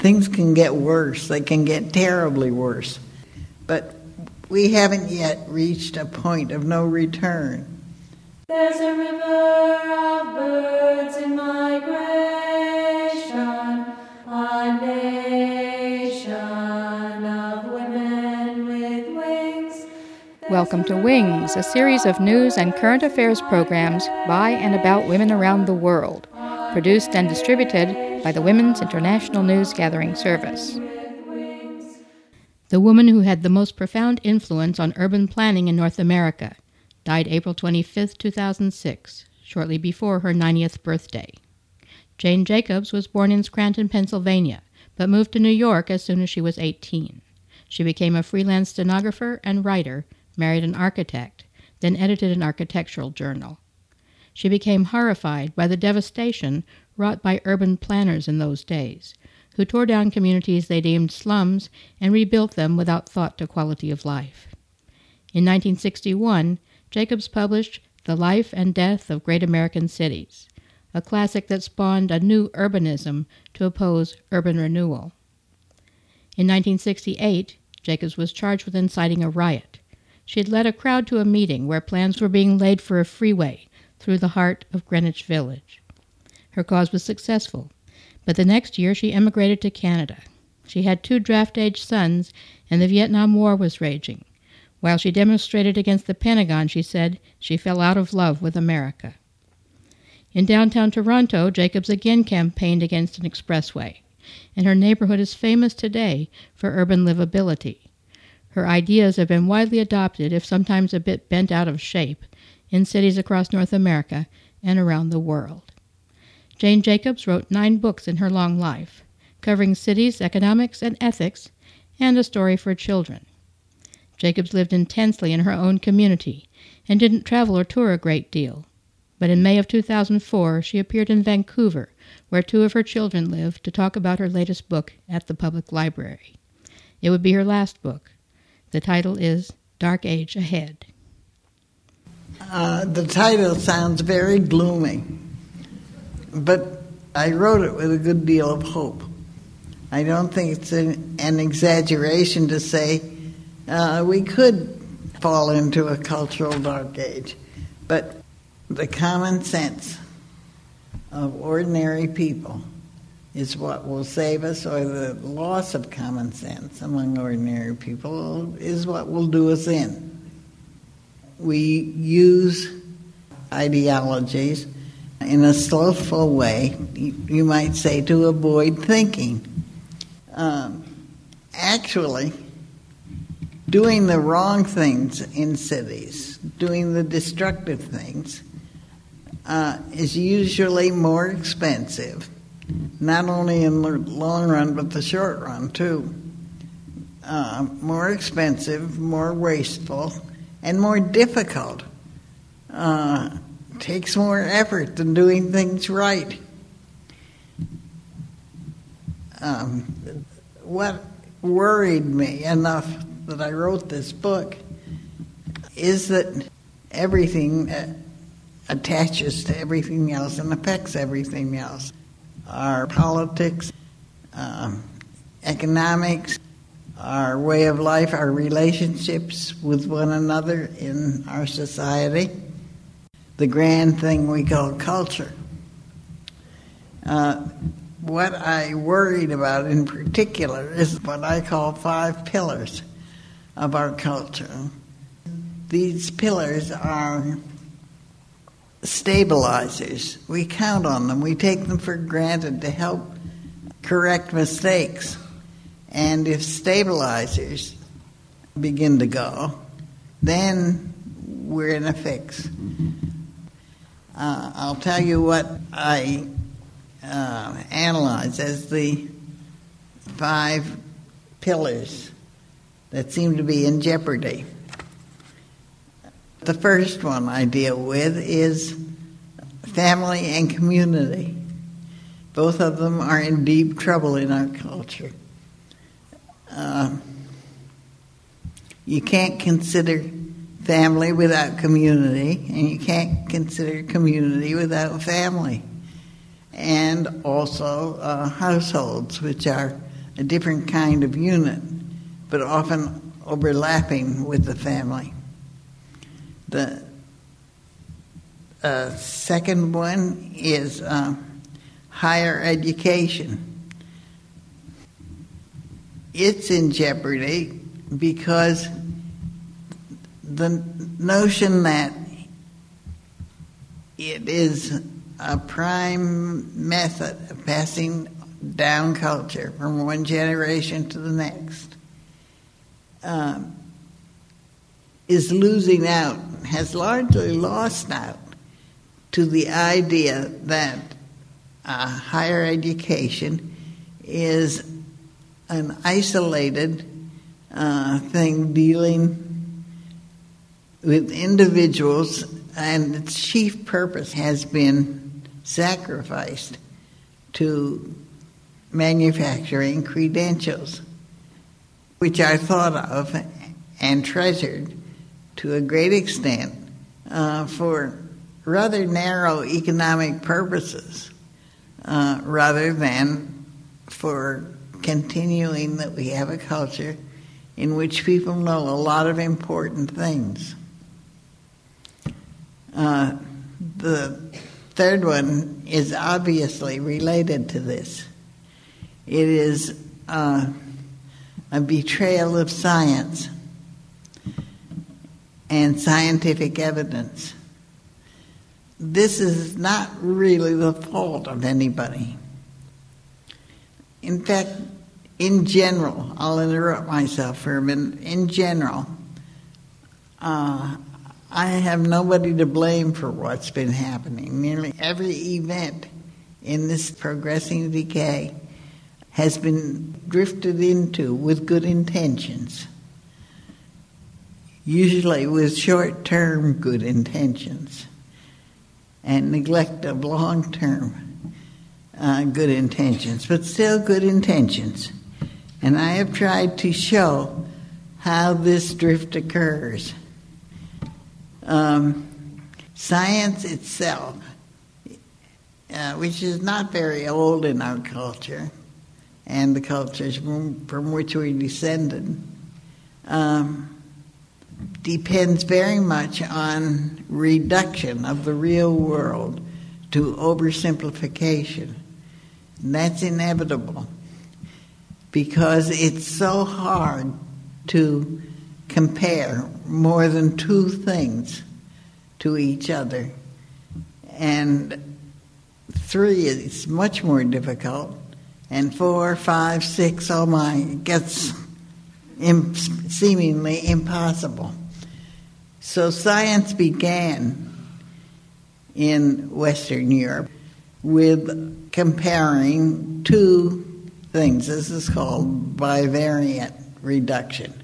things can get worse. They can get terribly worse. But we haven't yet reached a point of no return. There's a river of birds in migration, a nation of women with wings. Welcome to Wings, a series of news and current affairs programs by and about women around the world, produced and distributed by the Women's International News Gathering Service. The woman who had the most profound influence on urban planning in North America died April 25, 2006, shortly before her 90th birthday. Jane Jacobs was born in Scranton, Pennsylvania, but moved to New York as soon as she was 18. She became a freelance stenographer and writer, married an architect, then edited an architectural journal. She became horrified by the devastation wrought by urban planners in those days, who tore down communities they deemed slums and rebuilt them without thought to quality of life. In 1961, Jacobs published The Life and Death of Great American Cities, a classic that spawned a new urbanism to oppose urban renewal. In 1968, Jacobs was charged with inciting a riot. She had led a crowd to a meeting where plans were being laid for a freeway through the heart of Greenwich Village. Her cause was successful, but the next year she emigrated to Canada. She had 2 draft-age sons, and the Vietnam War was raging. While she demonstrated against the Pentagon, she said she fell out of love with America. In downtown Toronto, Jacobs again campaigned against an expressway, and her neighborhood is famous today for urban livability. Her ideas have been widely adopted, if sometimes a bit bent out of shape, in cities across North America and around the world. Jane Jacobs wrote 9 books in her long life, covering cities, economics, and ethics, and a story for children. Jacobs lived intensely in her own community and didn't travel or tour a great deal. But in May of 2004, she appeared in Vancouver, where 2 of her children live, to talk about her latest book at the public library. It would be her last book. The title is Dark Age Ahead. The title sounds very gloomy, but I wrote it with a good deal of hope. I don't think it's an exaggeration to say we could fall into a cultural dark age, but the common sense of ordinary people is what will save us, or the loss of common sense among ordinary people is what will do us in. We use ideologies in a slothful way, you might say, to avoid thinking. Actually, doing the wrong things in cities, doing the destructive things, is usually more expensive, not only in the long run, but the short run, too. More expensive, more wasteful, and more difficult. Takes more effort than doing things right. What worried me enough that I wrote this book is that everything attaches to everything else and affects everything else. Our politics, economics, our way of life, our relationships with one another in our society, the grand thing we call culture. What I worried about in particular is what I call 5 pillars of our culture. These pillars are stabilizers. We count on them. We take them for granted to help correct mistakes. And if stabilizers begin to go, then we're in a fix. I'll tell you what I analyze as the 5 pillars that seem to be in jeopardy. The first one I deal with is family and community. Both of them are in deep trouble in our culture. You can't consider family without community, and you can't consider community without family. And also households, which are a different kind of unit, but often overlapping with the family. The second one is higher education. It's in jeopardy because the notion that it is a prime method of passing down culture from one generation to the next is losing out, has largely lost out to the idea that higher education is an isolated thing dealing with individuals, and its chief purpose has been sacrificed to manufacturing credentials, which are thought of and treasured to a great extent for rather narrow economic purposes, rather than for continuing that we have a culture in which people know a lot of important things. The third one is obviously related to this. It is a betrayal of science and scientific evidence. This is not really the fault of anybody. In fact, in general, I'll interrupt myself for a minute. In general, I have nobody to blame for what's been happening. Nearly every event in this progressing decay has been drifted into with good intentions, usually with short-term good intentions and neglect of long-term good intentions, but still good intentions. And I have tried to show how this drift occurs. Science itself, which is not very old in our culture, and the cultures from which we descended, depends very much on reduction of the real world to oversimplification. And that's inevitable because it's so hard to compare more than two things to each other. And 3 is much more difficult, and 4, 5, 6, oh my, it gets seemingly impossible. So science began in Western Europe with comparing two things. This is called bivariate reduction.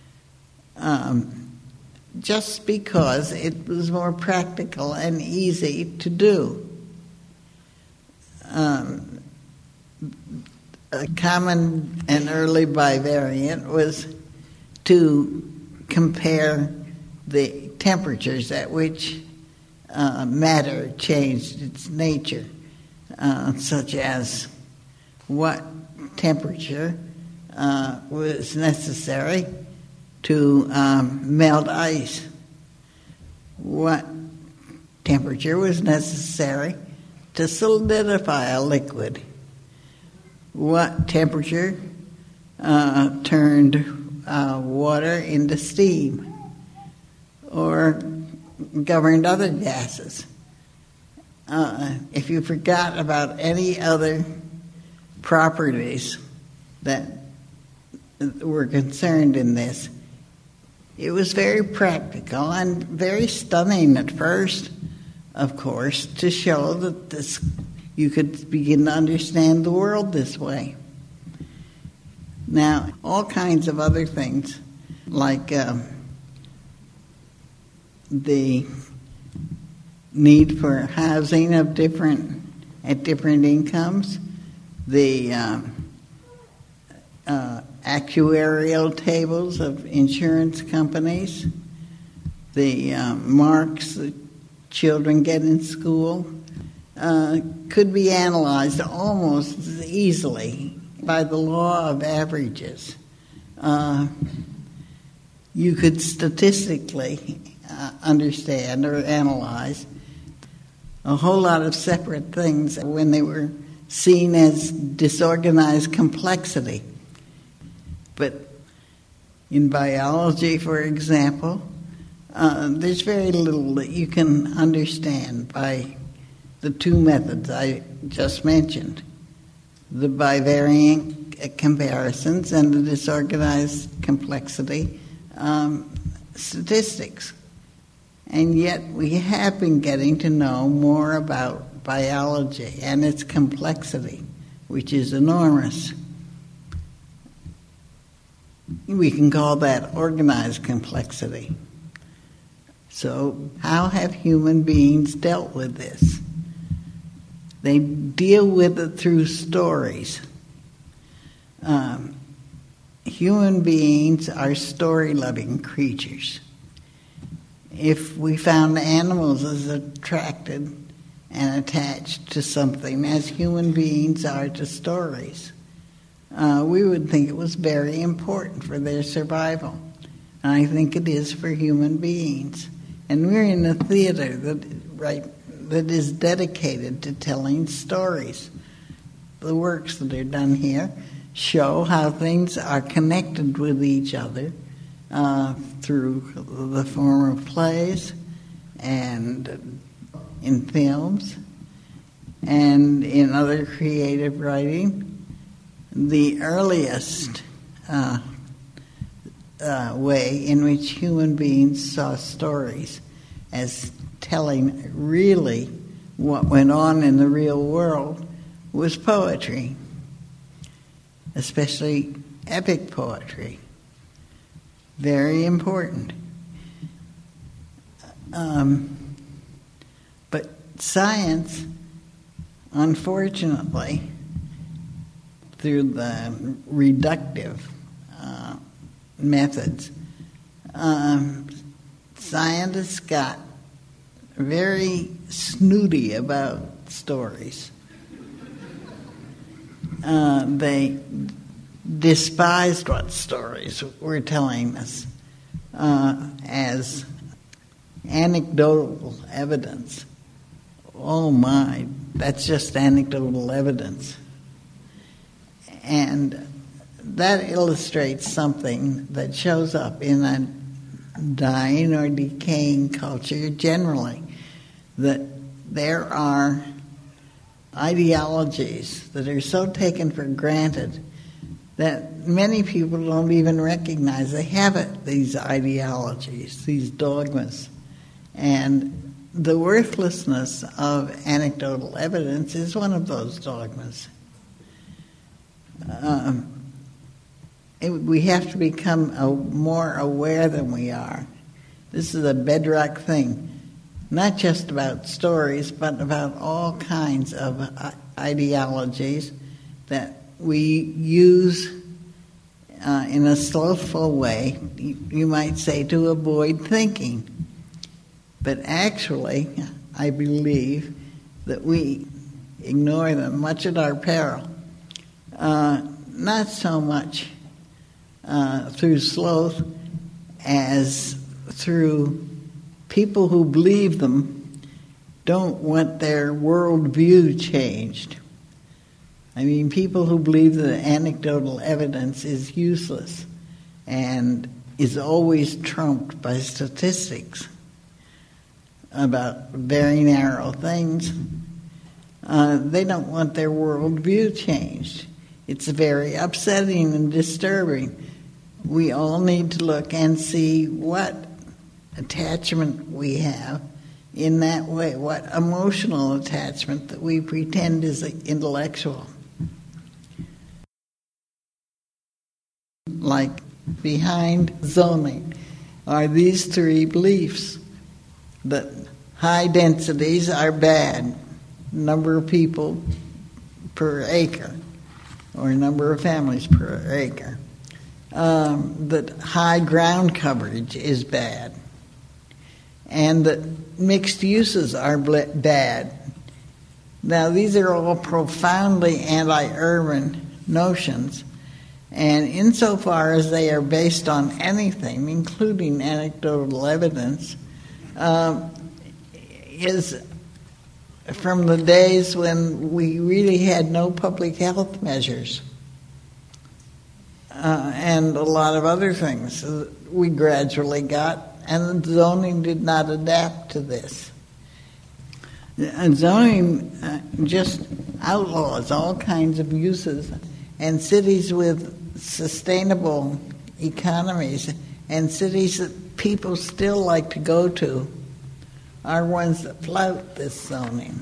Just because it was more practical and easy to do. A common and early bivariant was to compare the temperatures at which matter changed its nature, such as what temperature was necessary to melt ice, what temperature was necessary to solidify a liquid, what temperature turned water into steam or governed other gases. If you forgot about any other properties that were concerned in this, it was very practical and very stunning at first, of course, to show that this you could begin to understand the world this way. Now, all kinds of other things, like the need for housing at different incomes, the actuarial tables of insurance companies, the marks that children get in school, could be analyzed almost as easily by the law of averages. You could statistically understand or analyze a whole lot of separate things when they were seen as disorganized complexity. But in biology, for example, there's very little that you can understand by the two methods I just mentioned, the bivariant comparisons and the disorganized complexity statistics. And yet we have been getting to know more about biology and its complexity, which is enormous. We can call that organized complexity. So how have human beings dealt with this? They deal with it through stories. Human beings are story-loving creatures. If we found animals as attracted and attached to something as human beings are to stories, we would think it was very important for their survival. And I think it is for human beings. And we're in a theater that is dedicated to telling stories. The works that are done here show how things are connected with each other through the form of plays and in films and in other creative writing. The earliest way in which human beings saw stories as telling really what went on in the real world was poetry, especially epic poetry. Very important. But science, unfortunately, through the reductive methods, scientists got very snooty about stories. They despised what stories were telling us as anecdotal evidence. Oh my, that's just anecdotal evidence. And that illustrates something that shows up in a dying or decaying culture generally, that there are ideologies that are so taken for granted that many people don't even recognize they have it, these ideologies, these dogmas. And the worthlessness of anecdotal evidence is one of those dogmas. We have to become more aware than we are. This is a bedrock thing, not just about stories, but about all kinds of ideologies that we use in a slothful way, you might say, to avoid thinking. But actually, I believe that we ignore them, much at our peril. Not so much through sloth as through people who believe them don't want their worldview changed. I mean, people who believe that anecdotal evidence is useless and is always trumped by statistics about very narrow things, they don't want their worldview changed. It's very upsetting and disturbing. We all need to look and see what attachment we have in that way, what emotional attachment that we pretend is intellectual. Like behind zoning are these three beliefs: that high densities are bad, number of people per acre, or number of families per acre. That high ground coverage is bad, and that mixed uses are bad. Now, these are all profoundly anti-urban notions. And insofar as they are based on anything, including anecdotal evidence, is from the days when we really had no public health measures and a lot of other things we gradually got, and zoning did not adapt to this. Zoning just outlaws all kinds of uses, and cities with sustainable economies and cities that people still like to go to are ones that flout this zoning.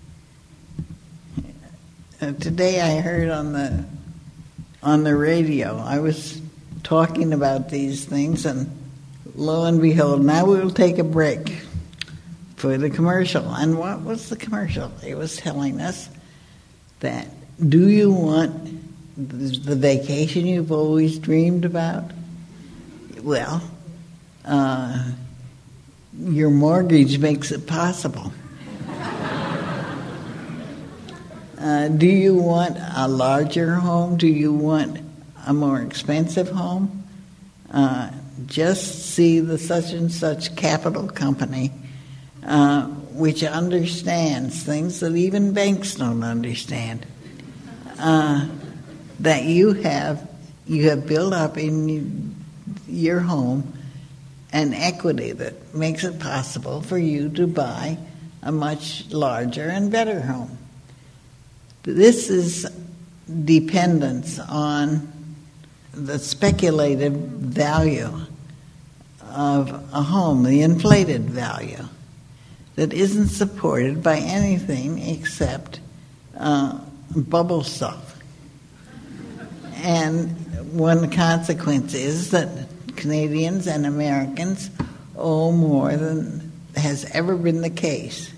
Today I heard on the radio, I was talking about these things, and lo and behold, now we will take a break for the commercial. And what was the commercial? It was telling us that, do you want the vacation you've always dreamed about? Well, your mortgage makes it possible. Do you want a larger home? Do you want a more expensive home? Just see the such and such capital company, which understands things that even banks don't understand, that you have built up in your home an equity that makes it possible for you to buy a much larger and better home. This is dependence on the speculative value of a home, the inflated value, that isn't supported by anything except bubble stuff. And one consequence is that Canadians and Americans owe more than has ever been the case,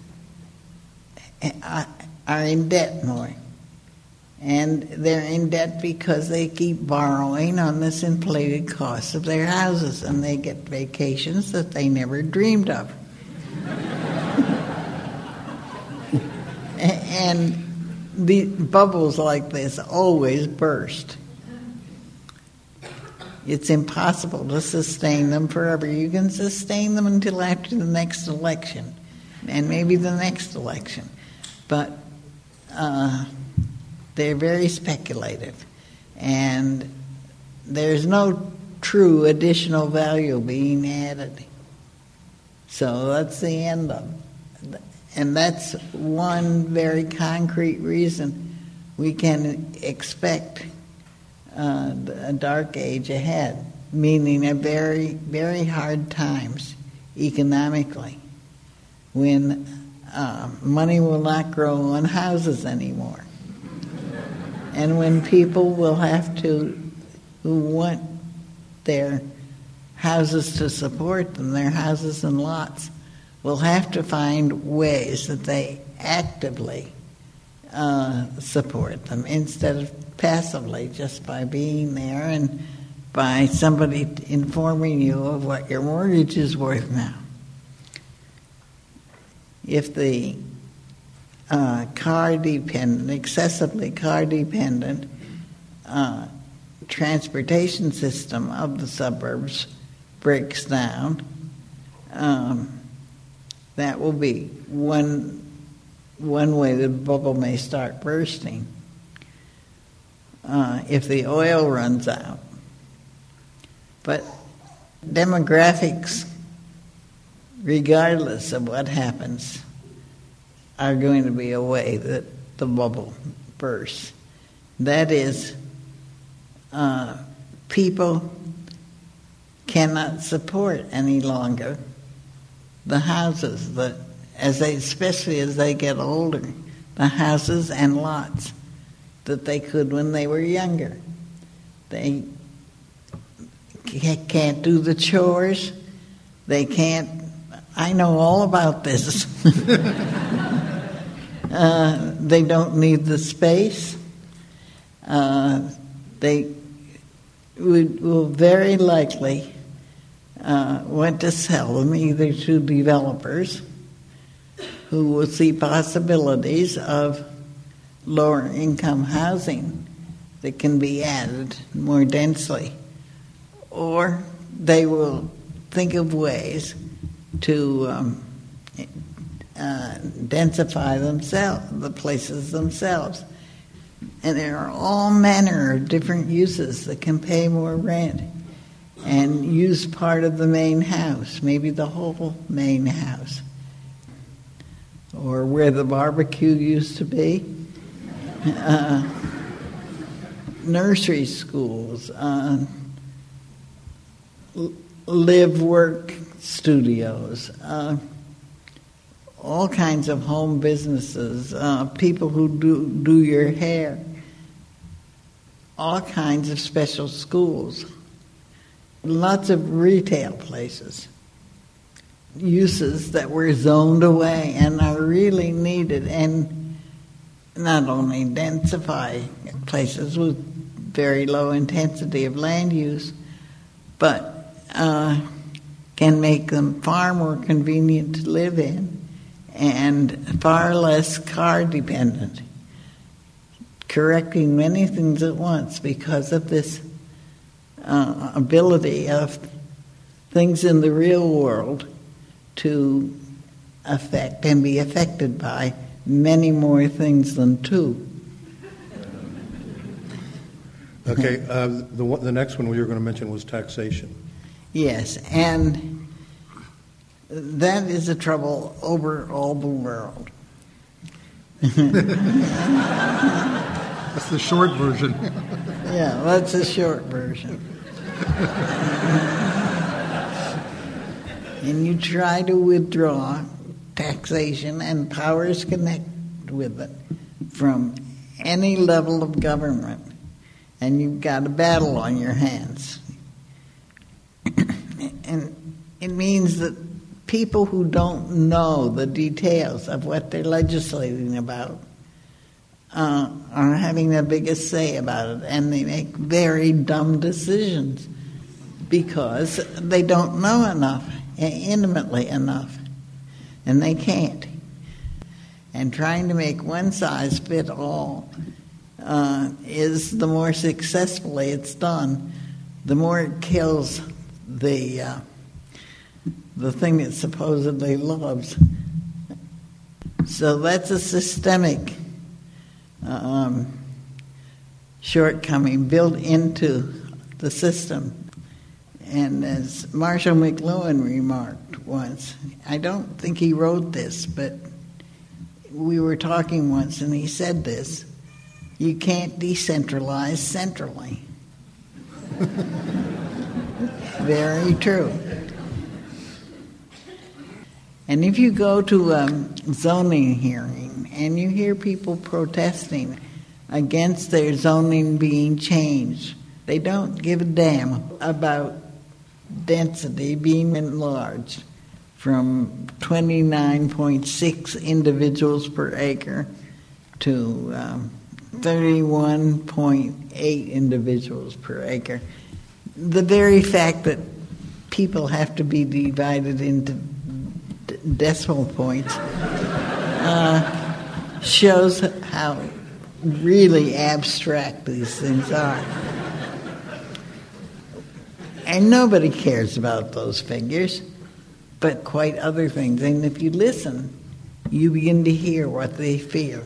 are in debt more. And they're in debt because they keep borrowing on this inflated cost of their houses, and they get vacations that they never dreamed of. And the bubbles like this always burst. It's impossible to sustain them forever. You can sustain them until after the next election, and maybe the next election. But they're very speculative, and there's no true additional value being added. So that's the end of it. And that's one very concrete reason we can expect a dark age ahead, meaning a very, very hard times economically, when money will not grow on houses anymore. And when people will have to, who want their houses to support them, their houses and lots, will have to find ways that they actively support them instead of passively, just by being there and by somebody informing you of what your mortgage is worth now. If the excessively car-dependent transportation system of the suburbs breaks down, that will be one way the bubble may start bursting. If the oil runs out. But demographics, regardless of what happens, are going to be a way that the bubble bursts. That is, people cannot support any longer the houses that, especially as they get older, the houses and lots that they could when they were younger. They can't do the chores. They can't. I know all about this. They don't need the space. They will very likely want to sell them either to developers who will see possibilities of lower income housing that can be added more densely. Or they will think of ways to densify themselves, the places themselves. And there are all manner of different uses that can pay more rent and use part of the main house, maybe the whole main house, or where the barbecue used to be, nursery schools, live-work studios, all kinds of home businesses, people who do your hair, all kinds of special schools, lots of retail places, uses that were zoned away and are really needed, and not only densify places with very low intensity of land use, but can make them far more convenient to live in and far less car dependent, correcting many things at once because of this ability of things in the real world to affect and be affected by many more things than two. Okay, the next one we were going to mention was taxation. Yes, and that is a trouble over all the world. That's the short version. Yeah, that's a short version. And you try to withdraw taxation and powers connected with it from any level of government, and you've got a battle on your hands. And it means that people who don't know the details of what they're legislating about are having the biggest say about it, and they make very dumb decisions because they don't know enough, intimately enough, and they can't. And trying to make one size fit all is, the more successfully it's done, the more it kills the thing it supposedly loves. So that's a systemic shortcoming built into the system. And as Marshall McLuhan remarked once, I don't think he wrote this, but we were talking once and he said this: you can't decentralize centrally. Very true. And if you go to a zoning hearing and you hear people protesting against their zoning being changed, they don't give a damn about density being enlarged from 29.6 individuals per acre to 31.8 individuals per acre. The very fact that people have to be divided into decimal points shows how really abstract these things are. And nobody cares about those figures, but quite other things. And if you listen, you begin to hear what they fear.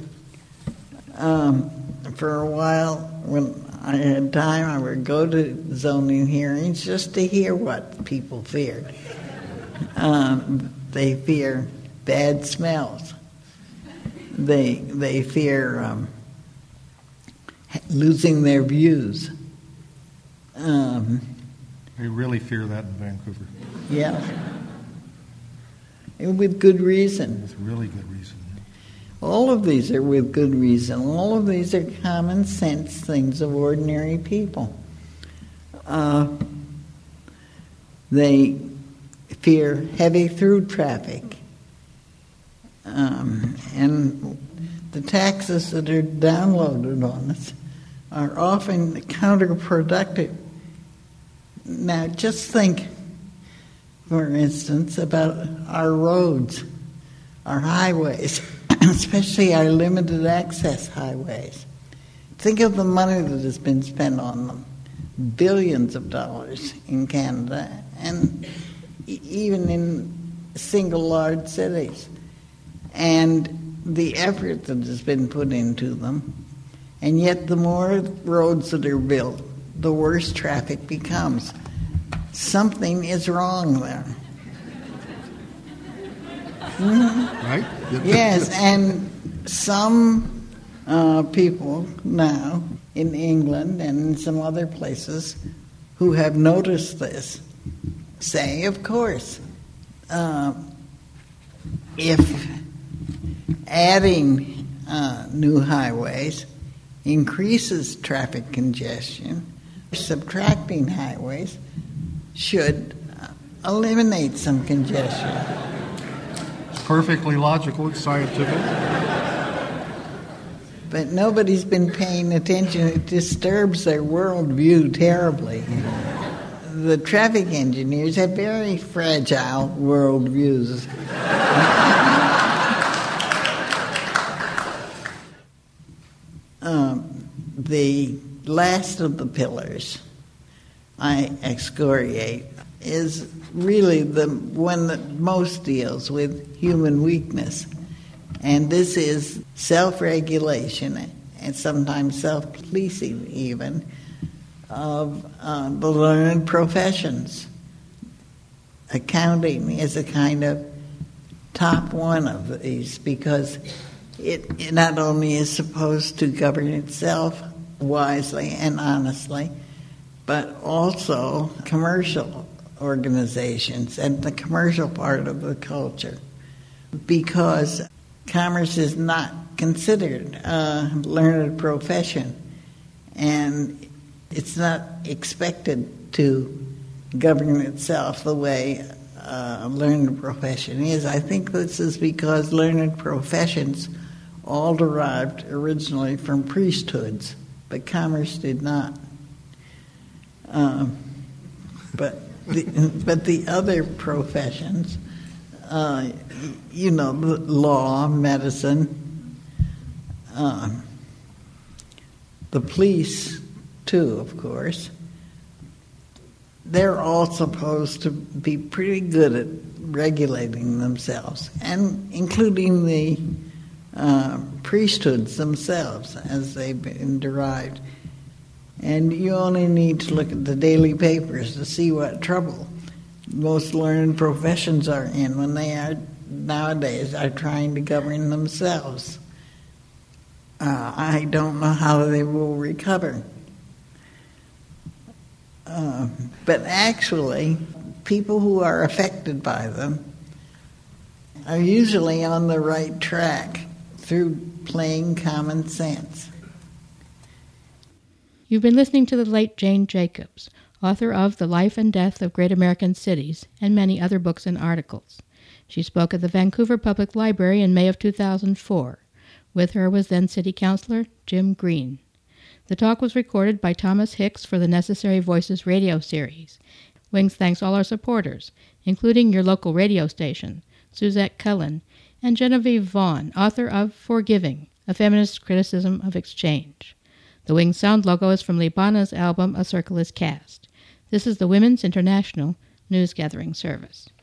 For a while, when I had time, I would go to zoning hearings just to hear what people feared. They fear bad smells. They fear losing their views. They really fear that in Vancouver. Yeah. And with good reason. With really good reason. All of these are with good reason. All of these are common sense things of ordinary people. They fear heavy through traffic. And the taxes that are downloaded on us are often counterproductive. Now, just think, for instance, about our roads, our highways, especially our limited access highways. think of the money that has been spent on them. Billions of dollars in Canada, and even in single large cities. And the effort that has been put into them. And yet the more roads that are built, the worse traffic becomes. Something is wrong there. Right? Yes, and some people now in England and in some other places who have noticed this say, of course, if adding new highways increases traffic congestion, subtracting highways should eliminate some congestion. It's perfectly logical. It's scientific. But nobody's been paying attention. It disturbs their worldview terribly. The traffic engineers have very fragile worldviews. The last of the pillars I excoriate is really the one that most deals with human weakness. And this is self-regulation and sometimes self-policing even of the learned professions. Accounting is a kind of top one of these because it not only is supposed to govern itself wisely and honestly, but also commercial organizations and the commercial part of the culture, because commerce is not considered a learned profession, and it's not expected to govern itself the way a learned profession is. I think this is because learned professions all derived originally from priesthoods, but commerce did not. But the other professions, law, medicine, the police too, of course, they're all supposed to be pretty good at regulating themselves, and including the priesthoods themselves as they've been derived. And you only need to look at the daily papers to see what trouble most learned professions are in when they are nowadays are trying to govern themselves. I don't know how they will recover. But actually, people who are affected by them are usually on the right track through plain common sense. You've been listening to the late Jane Jacobs, author of The Life and Death of Great American Cities and many other books and articles. She spoke at the Vancouver Public Library in May of 2004. With her was then City Councillor Jim Green. The talk was recorded by Thomas Hicks for the Necessary Voices radio series. Wings thanks all our supporters, including your local radio station, Suzette Cullen, and Genevieve Vaughn, author of Forgiving, A Feminist Criticism of Exchange. The Wings sound logo is from Libana's album A Circle is Cast. This is the Women's International News Gathering Service.